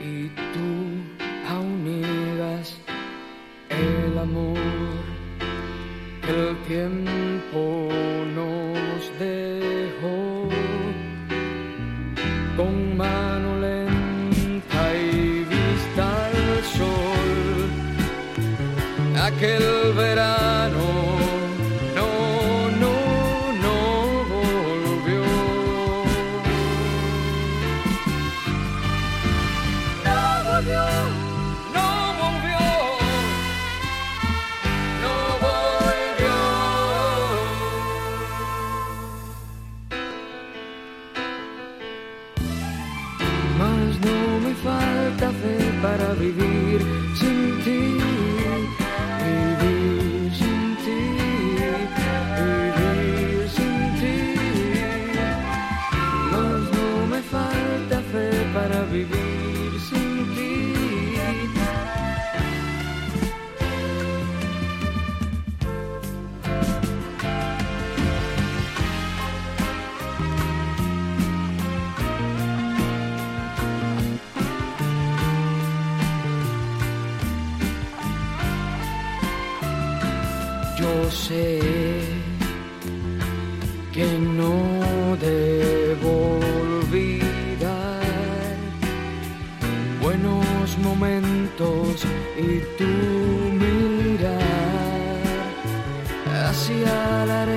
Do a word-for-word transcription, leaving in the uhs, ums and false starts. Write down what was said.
y tú aún niegas el amor que el tiempo nos dejó. Con mano lenta y vista al sol, aquel verano no, no, no volvió. No volvió, no volvió, no volvió. Mas no me falta fe para vivir sin ti. Vivir sin ti, vivir sin ti. Mas no me falta fe para vivir sin ti. Yo sé que no debo olvidar buenos momentos y tu mirar hacia la arena.